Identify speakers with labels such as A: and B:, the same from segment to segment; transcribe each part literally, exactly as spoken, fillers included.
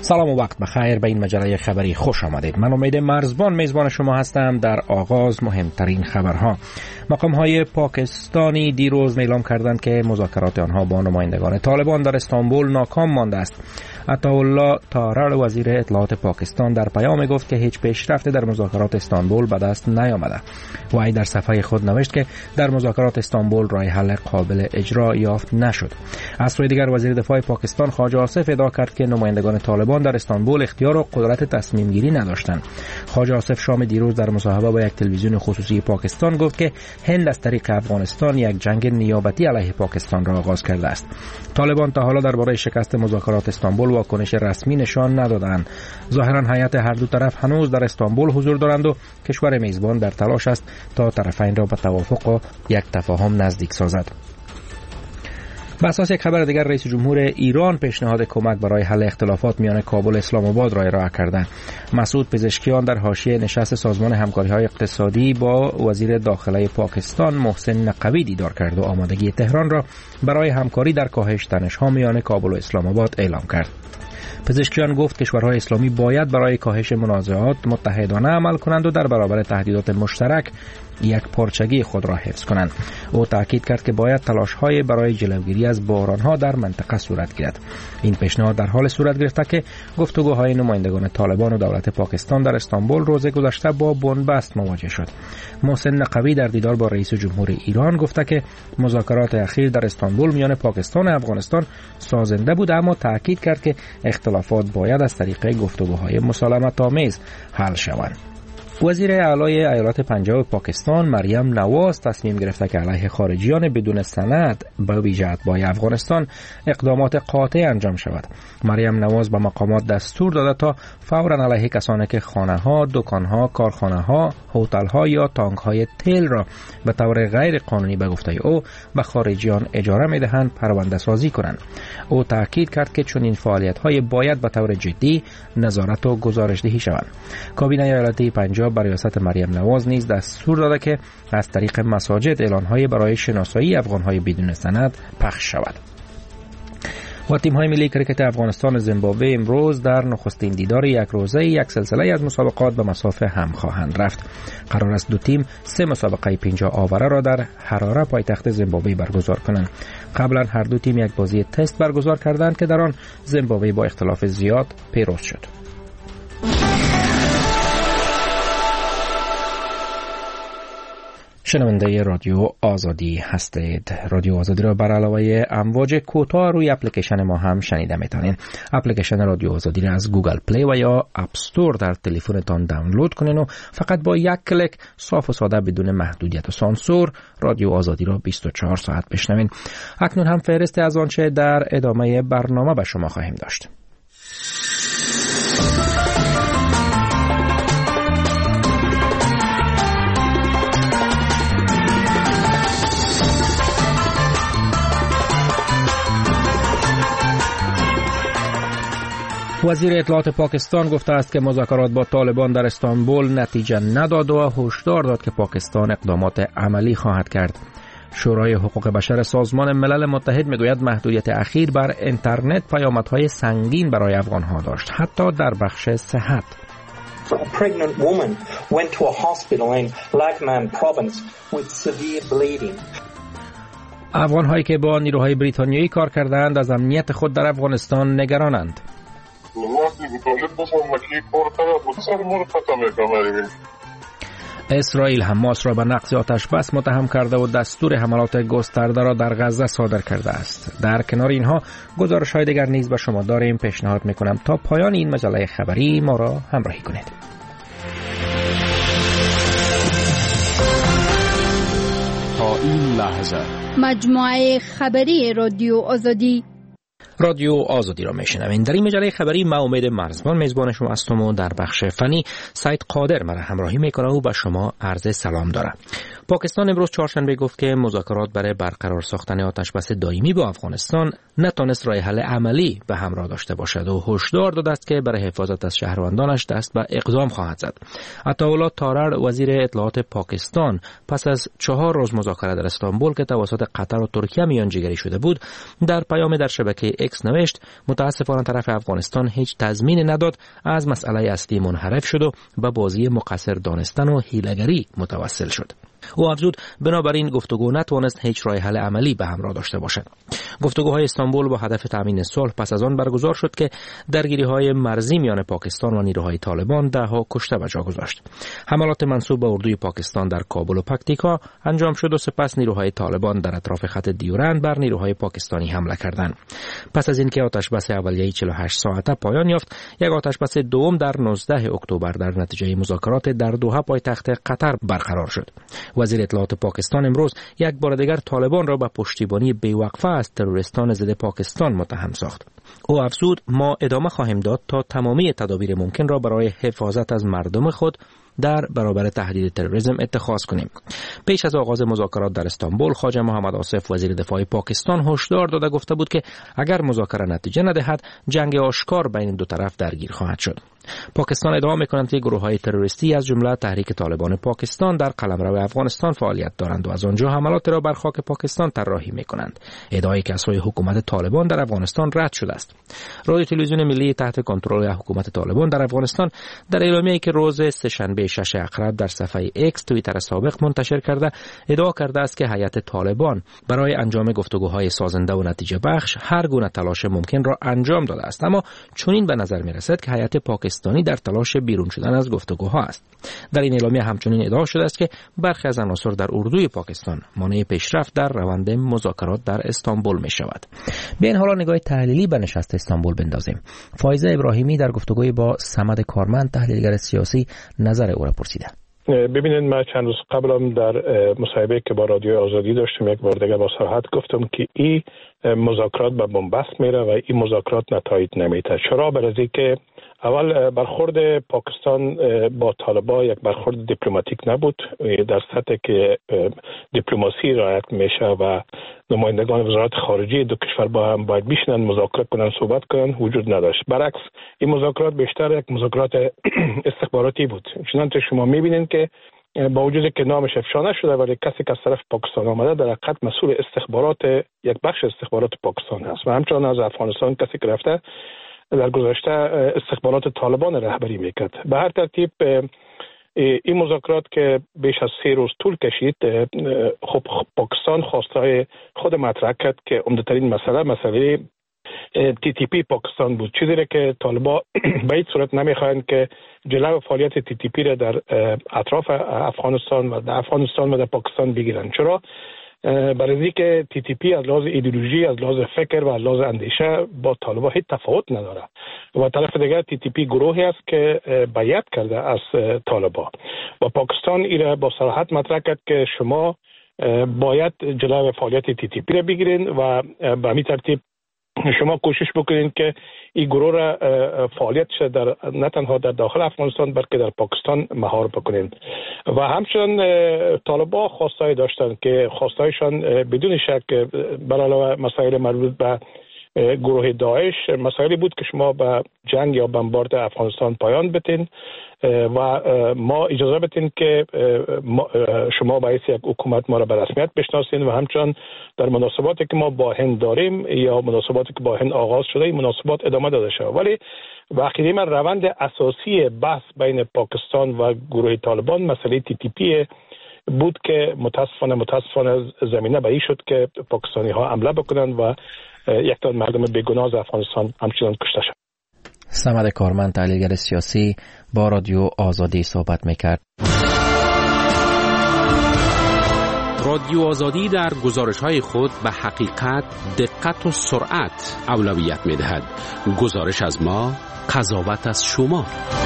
A: سلام و وقت بخیر، به این مجله خبری خوش آمدید. من امید مرزبان میزبان شما هستم. در آغاز مهمترین خبرها. مقام‌های پاکستانی دیروز اعلام کردند که مذاکرات آنها با نمایندگان طالبان در استانبول ناکام مانده است. عطاالله طارر وزیر اطلاعات پاکستان در پیام گفت که هیچ پیشرفتی در مذاکرات استانبول به دست نیامده. وی در صفحه خود نوشت که در مذاکرات استانبول راه حل قابل اجرا یافت نشد. از سوی دیگر وزیر دفاع پاکستان خواجه آصف ادعا کرد که نمایندگان طالبان در استانبول اختیار و قدرت تصمیم گیری نداشتند. خواجه آصف شام دیروز در مصاحبه با یک تلویزیون خصوصی پاکستان گفت که هند از طریق افغانستان یک جنگ نیابتی علیه پاکستان را آغاز کرده است. طالبان تا حالا درباره شکست مذاکرات استانبول واکنش رسمی نشان ندادند. ظاهرا هیئت هر دو طرف هنوز در استانبول حضور دارند و کشور میزبان در تلاش است تا طرفین را به توافق و یک تفاهم نزدیک سازد. به اساس یک خبر دیگر، رئیس جمهور ایران پیشنهاد کمک برای حل اختلافات میان کابل و اسلام آباد را ارائه کرده. مسعود پزشکیان در حاشیه نشست سازمان همکاری‌های اقتصادی با وزیر داخله پاکستان محسن نقوی دیدار کرد و آمادگی تهران را برای همکاری در کاهش تنش‌ها میان کابل و اسلام آباد اعلام کرد. پزشکیان گفت کشورهای اسلامی باید برای کاهش منازعات متحدانه عمل کنند و در برابر تهدیدات مشترک یک پارچگی خود را حفظ کنند. او تاکید کرد که باید تلاش‌های برای جلوگیری از بحران‌ها در منطقه صورت گیرد. این پیشنهاد در حال صورت گرفته که گفتگوهای نمایندگان طالبان و دولت پاکستان در استانبول روز گذشته با بنبست مواجه شد. محسن نقوی در دیدار با رئیس جمهور ایران گفته که مذاکرات اخیر در استانبول میان پاکستان و افغانستان سازنده بود، اما تاکید کرد که اختلافات باید از طریق گفتگوهای مسالمت‌آمیز حل شوند. وزیر اعلی ایالات پنجاب پاکستان مریم نواز تصمیم گرفته که علیه خارجیان بدون سند به ویژه اتباع افغانستان اقدامات قاطع انجام شود. مریم نواز به مقامات دستور داده تا فوراً علیه کسانی که خانه‌ها، دکان‌ها، کارخانه‌ها، هتل‌ها یا تانک‌های تیل را به طور غیر قانونی به گفته او به خارجیان اجاره می‌دهند پرونده سازی کنند. او تاکید کرد که چنین فعالیت‌های باید به طور جدی نظارت و گزارش‌دهی شوند. کابینه ایالتی پنجاب برای ریاست مریم نواز نیز دستور داده که از طریق مساجد اعلان‌های برای شناسایی افغان‌های بدون سند پخش شود. و تیم‌های ملی کریکت افغانستان و زیمبابوه امروز در نخستین دیدار یک روزه یک سلسله از مسابقات به مصاف هم خواهند رفت. قرار است دو تیم سه مسابقه پنجاه آوره را در حراره پایتخت زیمبابوه برگزار کنند. قبلا هر دو تیم یک بازی تست برگزار کردند که در آن زیمبابوه با اختلاف زیاد پیروز شد. شنونده رادیو آزادی هستید. رادیو آزادی را بر علاوه امواج کوتاه روی اپلیکیشن ما هم شنیده میتونید. اپلیکیشن رادیو آزادی را از گوگل پلی و یا اپ استور در تلفنتان دانلود کنین و فقط با یک کلیک صاف و ساده بدون محدودیت و سانسور رادیو آزادی را بیست و چهار ساعت بشنوین. اکنون هم فهرست از آنچه در ادامه برنامه به شما خواهیم داشت. وزیر اطلاعات پاکستان گفته است که مذاکرات با طالبان در استانبول نتیجه نداد و هشدار داد که پاکستان اقدامات عملی خواهد کرد. شورای حقوق بشر سازمان ملل متحد میگوید محدودیت اخیر بر اینترنت پیامدهای سنگین برای افغانها داشت، حتی در بخش صحت.
B: A pregnant woman went to a hospital in Laghman province with severe bleeding.
A: افغان‌هایی که با نیروهای بریتانیایی کار کردند از امنیت خود در افغانستان نگرانند. اسرائیل حماس را به نقض آتش بس متهم کرده و دستور حملات گسترده را در غزه صادر کرده است. در کنار اینها گزارش‌های دیگر نیز به شما داریم. پیشنهاد می‌کنم تا پایان این مجله خبری ما را همراهی کنید.
C: تا این لحظه
D: مجموعه خبری رادیو آزادی
A: رادیو آزادی را میشنوین. در این مجله خبری ما امید مرزبان میزبان شما هستم و در بخش فنی سید قادر مرا همراهی میکنه و به شما عرض سلام دارم. پاکستان امروز چهارشنبه گفت که مذاکرات برای برقرار ساختن آتشبس دائمی با افغانستان نتونست راه حل عملی به همراه داشته باشد و هشدار داده است که برای حفاظت از شهروندانش دست به اقدام خواهد زد. عطاالله طارر وزیر اطلاعات پاکستان پس از چهار روز مذاکره در استانبول که توسط قطر و ترکیه میانجیگری شده بود، در پیام در شبکه ایکس نوشت متاسفانه طرف افغانستان هیچ تضمین نداد از مسئله اصلی منحرف شد و به بازی مقصر دانستن و حیله‌گری متوسل شد. او افزود بنابراین گفتگو نتوانست هیچ راه حل عملی به همراه داشته باشد. گفتگوهای استانبول با هدف تامین صلح پس از آن برگزار شد که درگیری‌های مرزی میان پاکستان و نیروهای طالبان ده‌ها کشته به جا گذاشت. حملات منسوب به اردوی پاکستان در کابل و پکتیکا انجام شد و سپس نیروهای طالبان در اطراف خط دیورند بر نیروهای پاکستانی حمله کردند. پس از اینکه آتشبس اولیه چهل و هشت ساعته پایان یافت، یک آتشبس دوم در نوزدهم اکتبر در نتیجه مذاکرات در دوحه پایتخت قطر برقرار شد. وزیر اطلاعات پاکستان امروز یک بار دیگر طالبان را به پشتیبانی بی‌وقفه از تروریستان ضد پاکستان متهم ساخت. او افزود ما ادامه خواهیم داد تا تمامی تدابیر ممکن را برای حفاظت از مردم خود در برابر تهدید تروریسم اتخاذ کنیم. پیش از آغاز مذاکرات در استانبول، خواجه محمد آصف وزیر دفاع پاکستان هشدار داده گفته بود که اگر مذاکره نتیجه ندهد، جنگ آشکار بین دو طرف درگیر خواهد شد. پاکستان ادعا می‌کند که گروه‌های تروریستی از جمله تحریک طالبان پاکستان در قلمرو افغانستان فعالیت دارند و از آنجا حملات را بر خاک پاکستان طراحی می‌کنند. ادعایی که از سوی حکومت طالبان در افغانستان رد شده است. رادیو تلویزیون ملی تحت کنترل حکومت طالبان در افغانستان در اعلامیه‌ای که روز سه‌شنبه شش اکتبر در صفحه ایکس توییتر سابق منتشر کرده، ادعا کرده است که هیئت طالبان برای انجام گفتگوهای سازنده و نتیجه بخش هر گونه تلاش ممکن را انجام داده است، اما چنین به نظر می‌رسد که هیئت پاکستانی در تلاش بیرون شدن از گفتگوها است. در این اعلامیه همچنین ادعا شده است که برخی از عناصر در اردوی پاکستان مانع پیشرفت در روند مذاکرات در استانبول می شود. بیاین حالا نگاه تحلیلی به نشست استانبول بندازیم. فایزه ابراهیمی در گفتگوی با صمد کارمند تحلیلگر سیاسی نظر او را پرسیده.
E: ببینید، من چند روز قبلم در مصاحبه که با رادیو آزادی داشتم یک بار دیگه با صراحت گفتم که این مذاکرات به بنبست میره و این مذاکرات نتایج نمیده. چرا؟ برای که اول برخورد پاکستان با طالبان یک برخورد دیپلماتیک نبود، در سطحی که دیپلماسی رعایت میشه و نمایندگان وزارت خارجه دو کشور با هم باید بشینن مذاکره کنن صحبت کنن وجود نداشت. برعکس این مذاکرات بیشتر یک مذاکرات استخباراتی بود. چنانچه شما میبینید که با وجود که نامش افشا نشده ولی کسی که از طرف پاکستان آمده در حقیقت مسئول استخبارات یک بخش استخبارات پاکستان است و همچنان از افغانستان کسی که رفته در گذشته استخبارات طالبان رهبری میکرد. به هر ترتیب این مذاکرات که بیش از سه روز طول کشید، خب پاکستان خواستهای خود مطرح کرد که عمده‌ترین مسئله مسئله تی تی پی پاکستان بود، چیزی را که طالبان به هیچ صورت نمیخواهند که جلو فعالیت تی تی پی را در اطراف افغانستان و در افغانستان و در پاکستان بگیرند. چرا؟ برای اینکه تی تی پی از لحاظ ایدئولوژی، از لحاظ فکر و از لحاظ اندیشه با طالبان هیچ تفاوت نداره و طرف دیگر تی تی پی گروهی است که بیعت کرده از طالبان و پاکستان ایره با صراحت مطرح کرد که شما باید جلو فعالیت تی تی پی را بگیرین و به همین ترتیب شما کوشش بکنید که این گروه را فعالیتش در نه تنها در داخل افغانستان بلکه در پاکستان مهار بکنید. و همچنین طالبان خواستای داشتند که خواستایشان بدون شک بر علاوه مسائل مربوط به گروه داعش مسائلی بود که شما به جنگ یا بمبارد افغانستان پایان بدین و ما اجازه بدین که شما باعث یک حکومت ما را به رسمیت بشناسین و همچنین در مناسباتی که ما با هند داریم یا مناسباتی که با هند آغاز شده این مناسبات ادامه داده شود. ولی واقعی من روند اساسی بحث بین پاکستان و گروه طالبان مسئله تی تی پی بود که متاسفانه متاسفانه زمینه به این شد که پاکستانی ها حمله بکنند و یک تا مردم بیگناه از افغانستان همچنان کشته شد.
A: صمد کارمند تحلیلگر سیاسی با رادیو آزادی صحبت میکرد.
C: رادیو آزادی در گزارش‌های خود به حقیقت، دقت و سرعت اولویت می‌دهد. گزارش از ما، قضاوت از شما.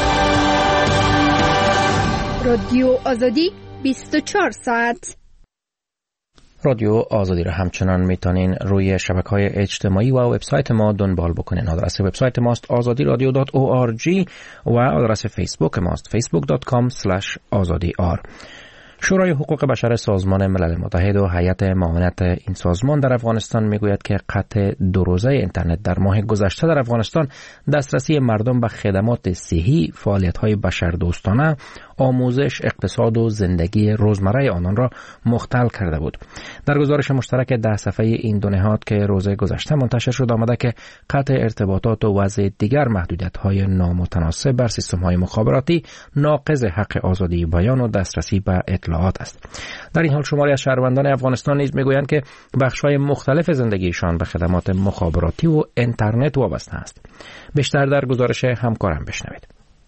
D: رادیو آزادی بیست و چهار ساعت.
A: رادیو آزادی را همچنان میتونین روی شبکه‌های اجتماعی و وبسایت ما دنبال بکنین. آدرس وبسایت ماست آزادی رادیو دات او آر جی و آدرس فیسبوک ماست فیسبوک دات کام اسلش آزادی آر. شورای حقوق بشر سازمان ملل متحد و هیئت معاونت این سازمان در افغانستان میگوید که قطع دو روزه اینترنت در ماه گذشته در افغانستان دسترسی مردم به خدمات صحی، فعالیت‌های بشردوستانه، آموزش، اقتصاد و زندگی روزمره آنان را مختل کرده بود. در گزارش مشترک ده صفحه‌ای این دو نهاد که روز گذشته منتشر شد آمده که قطع ارتباطات و وضع دیگر محدودیت‌های نامتناسب بر سیستم‌های مخابراتی ناقض حق آزادی بیان و دسترسی به اطلاعات است. در این حال شماری از شهروندان افغانستان نیز میگویند که بخش‌های مختلف زندگیشان به خدمات مخابراتی و اینترنت وابسته است. بیشتر در گزارش همکارم بشنوید.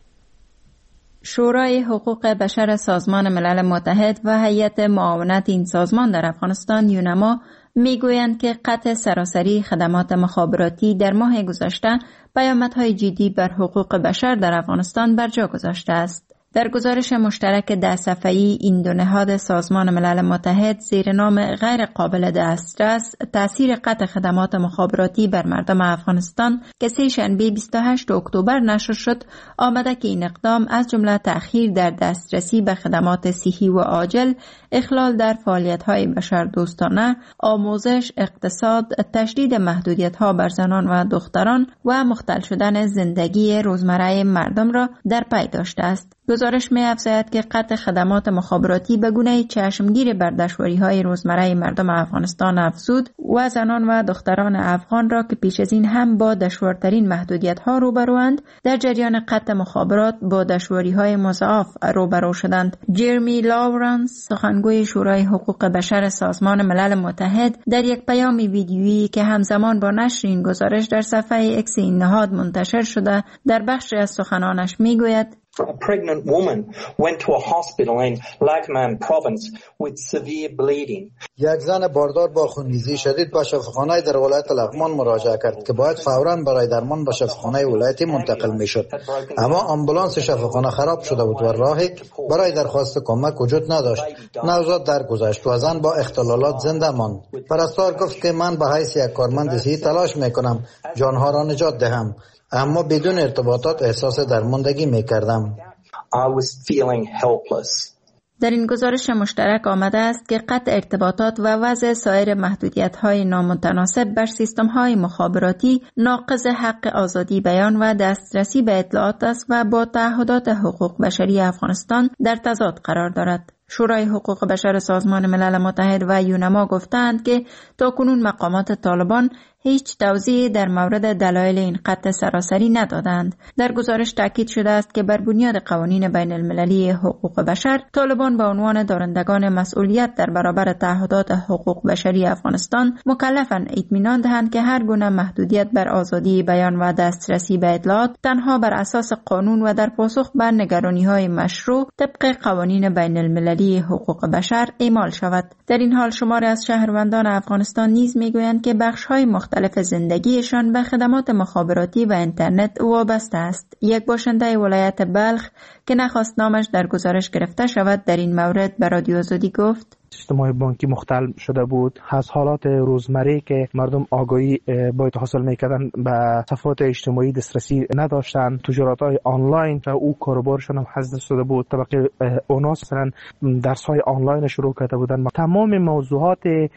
F: شورای حقوق بشر سازمان ملل متحد و هیئت معاونت این سازمان در افغانستان یونما میگویند که قطع سراسری خدمات مخابراتی در ماه گذشته پیامدهای جدی بر حقوق بشر در افغانستان بر جا گذاشته است. در گزارش مشترک ده صفحه‌ای این دو نهاد سازمان ملل متحد زیر نام غیر قابل دسترس تأثیر قطع خدمات مخابراتی بر مردم افغانستان که سه شنبه بیست و هشتم اکتبر نشر شد آمده که این اقدام از جمله تأخیر در دسترسی به خدمات صحی و عاجل، اخلال در فعالیت‌های بشردوستانه، آموزش، اقتصاد، تشدید محدودیت‌ها بر زنان و دختران و مختل شدن زندگی روزمره مردم را در پی داشته است. گزارش می افزاید که قطع خدمات مخابراتی به گونه چشمگیر بر دشواری‌های روزمره مردم افغانستان افزود و زنان و دختران افغان را که پیش از این هم با دشوارترین محدودیت‌ها روبروند در جریان قطع مخابرات با دشواری‌های مضاعف روبرو شدند. جرمی لاورنس سخنگوی شورای حقوق بشر سازمان ملل متحد در یک پیام ویدیویی که همزمان با نشر این گزارش در صفحه اکس این نهاد منتشر شده در بخشی از سخنانش میگوید
B: A pregnant woman went to a hospital in Laghman province with severe bleeding.
G: یک زن باردار با خونریزی شدید به شفاخانه در ولایت لغمان مراجعه کرد که باید فوراً برای درمان به شفاخانه ولایتی منتقل میشد. اما آمبولانس شفاخانه خراب شده بود و راهی برای درخواست کمک وجود نداشت. نوزاد درگذشت و زن با اختلالات زنده ماند. پرستار گفت که من به حیث یک کارمند صحی تلاش میکنم جانها را نجات دهم، اما بدون ارتباطات احساس درماندگی میکردم.
B: I was feeling helpless.
F: در این گزارش مشترک آمده است که قطع ارتباطات و وضع سایر محدودیت‌های نامتناسب بر سیستم‌های مخابراتی ناقض حق آزادی بیان و دسترسی به اطلاعات است و با تعهدات حقوق بشری افغانستان در تضاد قرار دارد. شورای حقوق بشر سازمان ملل متحد و یونما گفتند که تاکنون مقامات طالبان هیچ توضیحی در مورد دلایل این قطع سراسری ندادند. در گزارش تاکید شده است که بر بنیاد قوانین بین المللی حقوق بشر طالبان به عنوان دارندگان مسئولیت در برابر تعهدات حقوق بشری افغانستان مکلفند اطمینان دهند که هر گونه محدودیت بر آزادی بیان و دسترسی به اطلاعات تنها بر اساس قانون و در پاسخ به نگرانی‌های مشروع طبق قوانین بین المللی حقوق بشر اعمال شود. در این حال شماری از شهروندان افغانستان نیز میگویند که بخش‌های مختلف زندگیشان به خدمات مخابراتی و اینترنت وابسته است. یک باشنده ولایت بلخ که نخواست نامش در گزارش گرفته شود در این مورد به رادیو آزادی گفت:
H: سیستم‌های بانکی مختل شده بود، از حالات روزمره که مردم آگاهی باید حاصل می‌کردن به صفحات اجتماعی دسترسی نداشتن، تجارت‌های آنلاین و او کاروبارشون هم حذف شده بود. طبقه اونا مثلا درس‌های آنلاین شروع کرده بودن. تمام موضوعات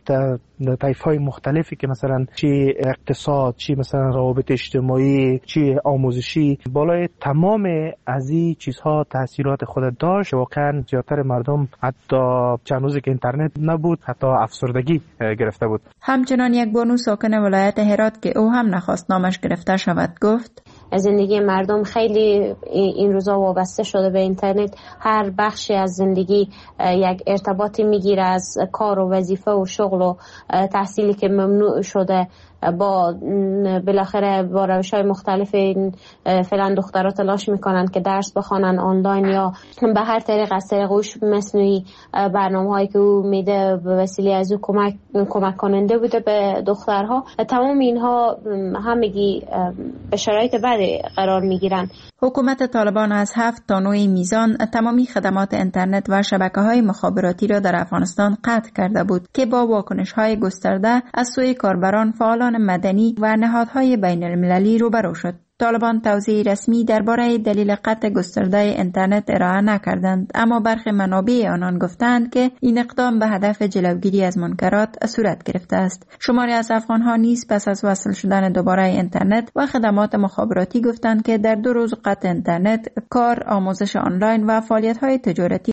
H: طیف‌های مختلفی که مثلا چی اقتصاد، چی مثلا روابط اجتماعی، چی آموزشی، بالای تمام از این چیزها تاثیرات خود داشت. واقعا زیادتر مردم حتی چند روزی که اینترنت نبود حتی افسردگی گرفته بود.
F: همچنان یک بانو ساکن ولایت هرات که او هم نخواست نامش گرفته شود گفت:
I: زندگی مردم خیلی این روزا وابسته شده به اینترنت. هر بخشی از زندگی یک ارتباطی میگیره، از کار و وظیفه و شغل و تحصیلی که ممنوع شده با بالاخره با روش‌های مختلف فعلا دخترها تلاش میکنن که درس بخوانن آنلاین یا به هر طریق از طریق هوش مصنوعی برنامه‌هایی که او میده به وسیله از او کمک کمک کننده بوده به دخترها. تمام اینها همگی به شرایط بدی قرار میگیرن.
F: حکومت طالبان از هفت تا نه میزان تمامی خدمات اینترنت و شبکه‌های مخابراتی را در افغانستان قطع کرده بود که با واکنش‌های گسترده از سوی کاربران، فعالان مدنی و نهادهای بین المللی روبرو شد. طالبان توضیح رسمی درباره دلیل قطع گسترده اینترنت ارائه نکردند، اما برخی منابع آنان گفتند که این اقدام به هدف جلوگیری از منکرات صورت گرفته است. شماری از افغان‌ها نیز پس از وصل شدن دوباره اینترنت و خدمات مخابراتی گفتند که در دو روز قطع اینترنت، کار، آموزش آنلاین و فعالیت‌های تجارتی